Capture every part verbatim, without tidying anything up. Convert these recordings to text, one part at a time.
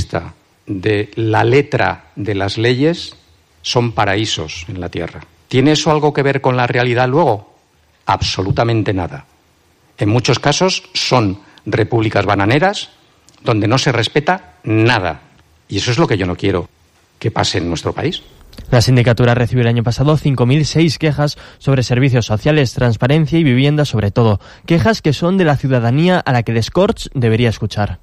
vista de la letra de las leyes, son paraísos en la tierra. ¿Tiene eso algo que ver con la realidad luego? Absolutamente nada. En muchos casos son repúblicas bananeras donde no se respeta nada. Y eso es lo que yo no quiero que pase en nuestro país. La sindicatura recibió el año pasado cinco mil seis quejas sobre servicios sociales, transparencia y vivienda sobre todo. Quejas que son de la ciudadanía a la que Descorts debería escuchar.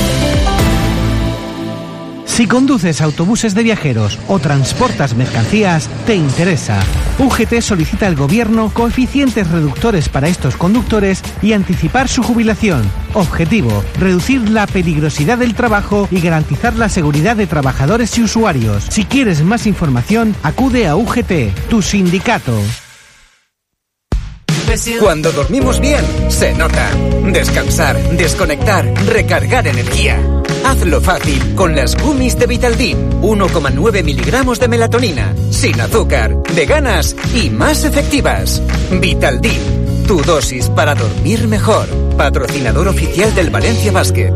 Si conduces autobuses de viajeros o transportas mercancías, te interesa. U G T solicita al Gobierno coeficientes reductores para estos conductores y anticipar su jubilación. Objetivo: reducir la peligrosidad del trabajo y garantizar la seguridad de trabajadores y usuarios. Si quieres más información, acude a U G T, tu sindicato. Cuando dormimos bien, se nota. Descansar, desconectar, recargar energía. Hazlo fácil con las gummies de Vitaldin. uno coma nueve miligramos de melatonina, sin azúcar, veganas y más efectivas. Vitaldin, tu dosis para dormir mejor. Patrocinador oficial del Valencia Basket.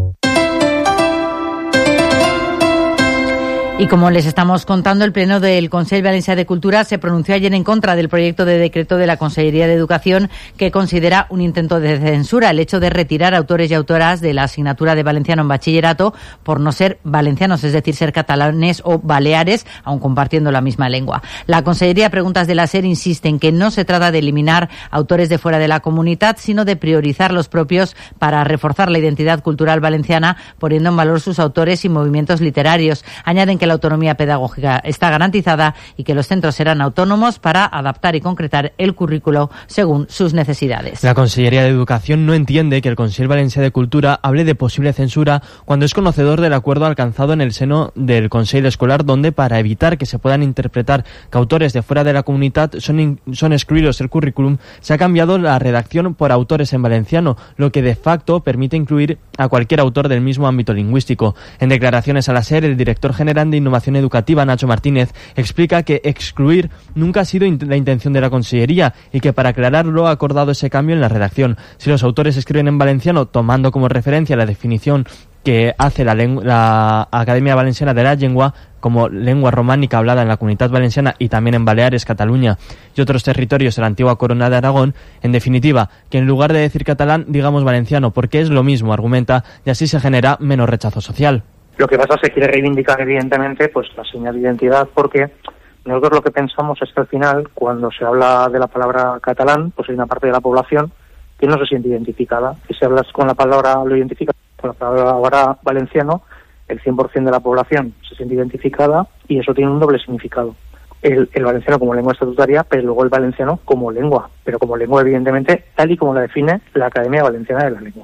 Y como les estamos contando, el Pleno del Consell Valencià de Cultura se pronunció ayer en contra del proyecto de decreto de la Consellería de Educación que considera un intento de censura el hecho de retirar autores y autoras de la asignatura de valenciano en bachillerato por no ser valencianos, es decir, ser catalanes o baleares, aun compartiendo la misma lengua. La Consellería a preguntas de la SER insiste en que no se trata de eliminar autores de fuera de la comunidad, sino de priorizar los propios para reforzar la identidad cultural valenciana, poniendo en valor sus autores y movimientos literarios. Añaden que la autonomía pedagógica está garantizada y que los centros serán autónomos para adaptar y concretar el currículo según sus necesidades. La Consellería de Educación no entiende que el Consell Valencià de Cultura hable de posible censura cuando es conocedor del acuerdo alcanzado en el seno del Consell Escolar, donde para evitar que se puedan interpretar que autores de fuera de la comunidad son, in, son excluidos del currículum, se ha cambiado la redacción por autores en valenciano, lo que de facto permite incluir a cualquier autor del mismo ámbito lingüístico. En declaraciones a la SER, el director general de Innovación Educativa, Nacho Martínez, explica que excluir nunca ha sido la intención de la Consellería y que para aclararlo ha acordado ese cambio en la redacción. Si los autores escriben en valenciano, tomando como referencia la definición que hace la, la Academia Valenciana de la Lengua como lengua románica hablada en la Comunitat Valenciana y también en Baleares, Cataluña y otros territorios de la antigua Corona de Aragón, en definitiva, que en lugar de decir catalán, digamos valenciano, porque es lo mismo, argumenta, y así se genera menos rechazo social. Lo que pasa es que se quiere reivindicar, evidentemente, pues la señal de identidad, porque nosotros lo que pensamos es que al final, cuando se habla de la palabra catalán, pues hay una parte de la población que no se siente identificada. Si se habla con la palabra, lo identifica con la palabra ahora valenciano, el cien por ciento de la población se siente identificada y eso tiene un doble significado. El, el valenciano como lengua estatutaria, pero luego el valenciano como lengua, pero como lengua, evidentemente, tal y como la define la Academia Valenciana de la Lengua.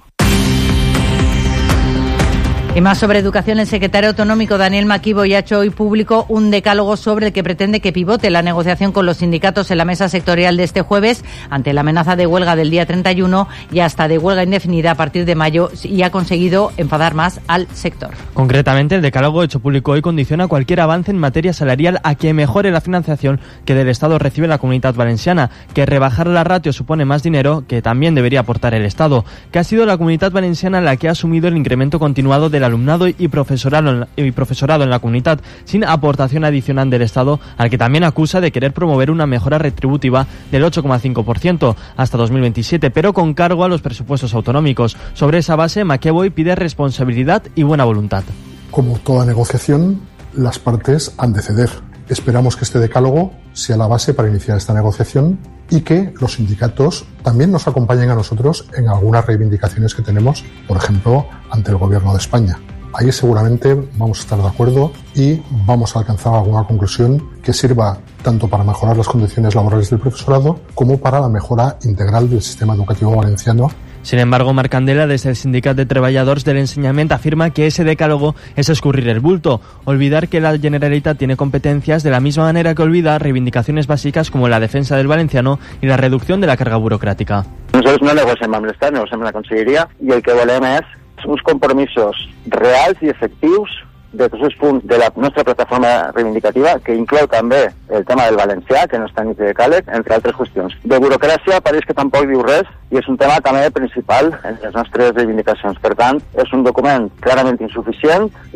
Y más sobre educación, el secretario autonómico Daniel Maquiboy ha hecho hoy público un decálogo sobre el que pretende que pivote la negociación con los sindicatos en la mesa sectorial de este jueves ante la amenaza de huelga del día treinta y uno y hasta de huelga indefinida a partir de mayo, y ha conseguido enfadar más al sector. Concretamente, el decálogo hecho público hoy condiciona cualquier avance en materia salarial a que mejore la financiación que del Estado recibe la Comunitat Valenciana, que rebajar la ratio supone más dinero que también debería aportar el Estado, que ha sido la Comunitat Valenciana la que ha asumido el incremento continuado de la alumnado y profesorado en la, y profesorado en la comunidad sin aportación adicional del Estado, al que también acusa de querer promover una mejora retributiva del ocho coma cinco por ciento hasta dos mil veintisiete, pero con cargo a los presupuestos autonómicos. Sobre esa base, Maquiboy pide responsabilidad y buena voluntad. Como toda negociación, las partes han de ceder. Esperamos que este decálogo sea la base para iniciar esta negociación y que los sindicatos también nos acompañen a nosotros en algunas reivindicaciones que tenemos, por ejemplo, ante el Gobierno de España. Ahí seguramente vamos a estar de acuerdo y vamos a alcanzar alguna conclusión que sirva tanto para mejorar las condiciones laborales del profesorado como para la mejora integral del sistema educativo valenciano. Sin embargo, Marc Candela, desde el Sindicat de Treballadors del Ensenyament, afirma que ese decálogo es escurrir el bulto, olvidar que la Generalitat tiene competencias de la misma manera que olvida reivindicacions bàsiques com la defensa del valenciano i la reducció de la càrrega burocràtica. Nosaltres no negociem amb l'Estat, negociem amb la Conselleria i el que volem és uns compromisos reals i efectius de tots els punts de la nostra plataforma reivindicativa, que inclou també el tema del valencià, que no està ni de càleg, entre altres qüestions. De burocràcia pareix que tampoc diu res i és un tema també principal en les nostres reivindicacions. Per tant, és un document clarament insuficient